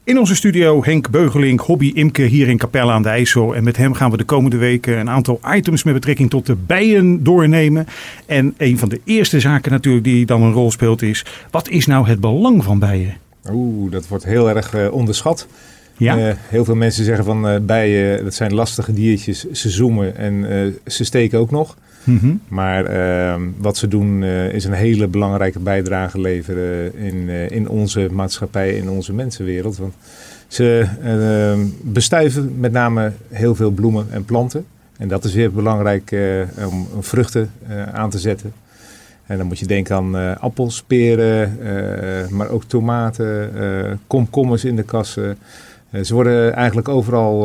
In onze studio Henk Beugelink, hobby-imker hier in Capelle aan de IJssel. En met hem gaan we de komende weken een aantal items met betrekking tot de bijen doornemen. En een van de eerste zaken natuurlijk die dan een rol speelt is, wat is nou het belang van bijen? Dat wordt heel erg onderschat. Ja? Heel veel mensen zeggen van bijen, dat zijn lastige diertjes. Ze zoemen en ze steken ook nog. Mm-hmm. Maar wat ze doen is een hele belangrijke bijdrage leveren in onze maatschappij, in onze mensenwereld. Want ze bestuiven met name heel veel bloemen en planten. En dat is weer belangrijk om vruchten aan te zetten. En dan moet je denken aan appels, peren, maar ook tomaten, komkommers in de kassen. Ze worden eigenlijk overal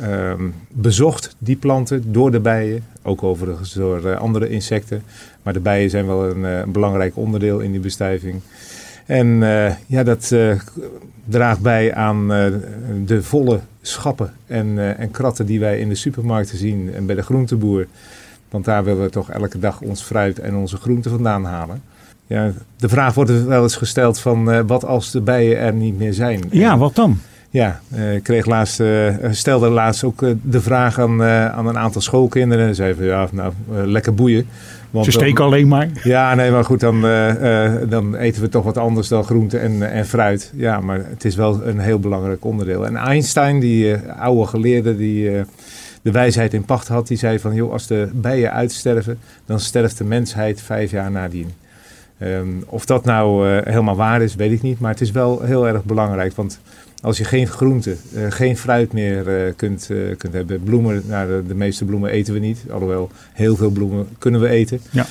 bezocht, die planten, door de bijen. Ook overigens door andere insecten. Maar de bijen zijn wel een belangrijk onderdeel in die bestuiving. En dat draagt bij aan de volle schappen en kratten die wij in de supermarkten zien en bij de groenteboer. Want daar willen we toch elke dag ons fruit en onze groenten vandaan halen. Ja, de vraag wordt wel eens gesteld van wat als de bijen er niet meer zijn? Ja, wat dan? Ja, ik stelde laatst ook de vraag aan een aantal schoolkinderen. En zeiden van lekker boeien. Want ze steken alleen maar. Ja, nee, maar goed, dan eten we toch wat anders dan groente en fruit. Ja, maar het is wel een heel belangrijk onderdeel. En Einstein, die oude geleerde die de wijsheid in pacht had, die zei van joh, als de bijen uitsterven, dan sterft de mensheid 5 jaar nadien. Of dat nou helemaal waar is, weet ik niet. Maar het is wel heel erg belangrijk, want als je geen groente, geen fruit meer kunt hebben. Bloemen, de meeste bloemen eten we niet. Alhoewel, heel veel bloemen kunnen we eten. Ja.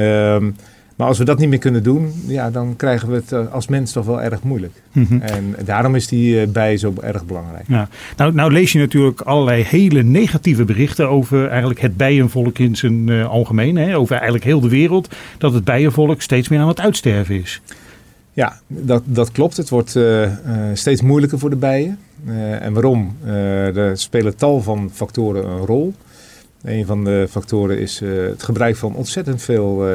Maar als we dat niet meer kunnen doen, ja, dan krijgen we het als mens toch wel erg moeilijk. Mm-hmm. En daarom is die bij zo erg belangrijk. Ja. Nou lees je natuurlijk allerlei hele negatieve berichten over eigenlijk het bijenvolk in zijn algemeen. Hè? Over eigenlijk heel de wereld. Dat het bijenvolk steeds meer aan het uitsterven is. Ja, dat klopt. Het wordt steeds moeilijker voor de bijen. En waarom? Er spelen tal van factoren een rol. Een van de factoren is het gebruik van ontzettend veel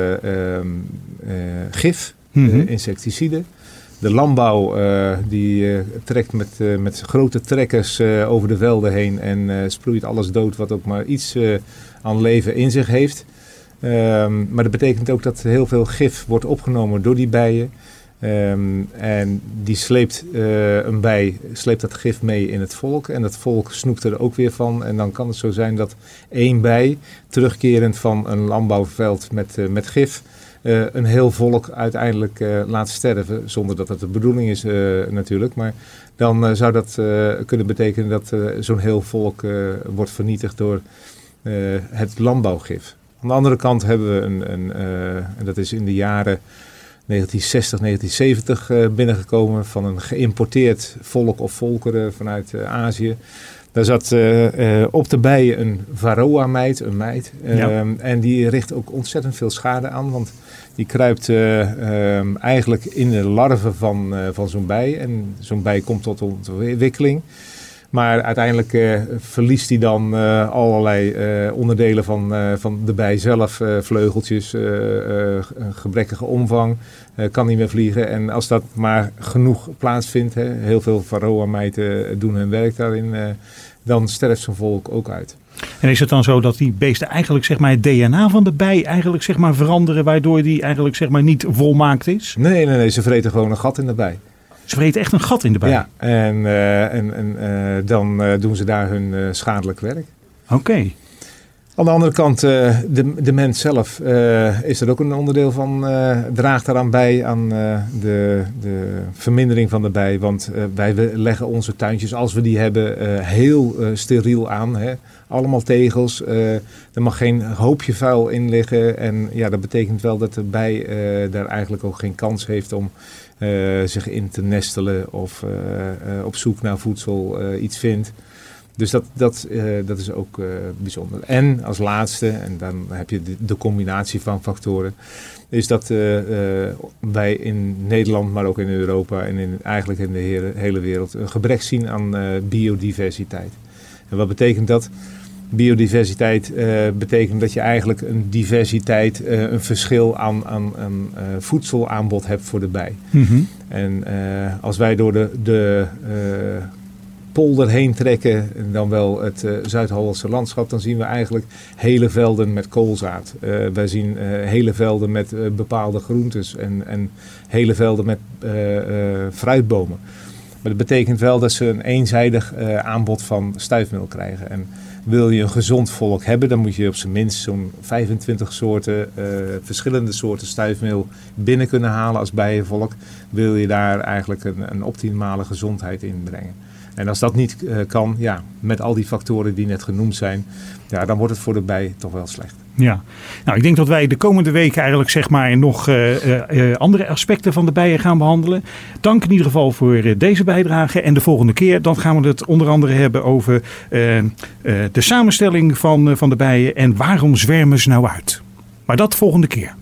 gif, insecticiden. De landbouw die trekt met grote trekkers over de velden heen en sproeit alles dood wat ook maar iets aan leven in zich heeft. Maar dat betekent ook dat heel veel gif wordt opgenomen door die bijen. En die sleept dat gif mee in het volk. En dat volk snoept er ook weer van. En dan kan het zo zijn dat 1 bij, terugkerend van een landbouwveld met gif, een heel volk uiteindelijk laat sterven. Zonder dat dat de bedoeling is natuurlijk. Maar dan zou dat kunnen betekenen dat zo'n heel volk wordt vernietigd door het landbouwgif. Aan de andere kant hebben we en dat is in de jaren 1960, 1970 binnengekomen van een geïmporteerd volk of volkeren vanuit Azië. Daar zat op de bijen een varroa-meid, een meid. En die richt ook ontzettend veel schade aan. Want die kruipt eigenlijk in de larve van zo'n bij. En zo'n bij komt tot ontwikkeling. Maar uiteindelijk verliest hij dan allerlei onderdelen van de bij zelf. Vleugeltjes, gebrekkige omvang, kan niet meer vliegen. En als dat maar genoeg plaatsvindt, heel veel varroa-mijten doen hun werk daarin, dan sterft zo'n volk ook uit. En is het dan zo dat die beesten eigenlijk zeg maar het DNA van de bij eigenlijk zeg maar veranderen, waardoor die eigenlijk zeg maar niet volmaakt is? Nee, ze vreten gewoon een gat in de bij. Ze vreten echt een gat in de bij? Ja, en dan doen ze daar hun schadelijk werk. Oké. Aan de andere kant, de mens zelf is er ook een onderdeel van, draagt daaraan bij aan de vermindering van de bij. Want wij leggen onze tuintjes, als we die hebben, heel steriel aan. Hè. Allemaal tegels, er mag geen hoopje vuil in liggen. En ja, dat betekent wel dat de bij daar eigenlijk ook geen kans heeft om zich in te nestelen of op zoek naar voedsel iets vindt. Dus dat is ook bijzonder. En als laatste, en dan heb je de combinatie van factoren, is dat wij in Nederland, maar ook in Europa en eigenlijk in de hele wereld een gebrek zien aan biodiversiteit. En wat betekent dat? Biodiversiteit betekent dat je eigenlijk een diversiteit, een verschil aan voedselaanbod hebt voor de bij. Mm-hmm. En als wij door de polder heen trekken, en dan wel het Zuid-Hollandse landschap, dan zien we eigenlijk hele velden met koolzaad. Wij zien hele velden met bepaalde groentes en hele velden met fruitbomen. Maar dat betekent wel dat ze een eenzijdig aanbod van stuifmeel krijgen. En wil je een gezond volk hebben, dan moet je op zijn minst zo'n 25 soorten, verschillende soorten stuifmeel binnen kunnen halen als bijenvolk. Wil je daar eigenlijk een optimale gezondheid in brengen. En als dat niet kan, met al die factoren die net genoemd zijn, dan wordt het voor de bij toch wel slecht. Ja, nou ik denk dat wij de komende weken eigenlijk nog andere aspecten van de bijen gaan behandelen. Dank in ieder geval voor deze bijdrage. En de volgende keer dan gaan we het onder andere hebben over de samenstelling van de bijen en waarom zwermen ze nou uit. Maar dat volgende keer.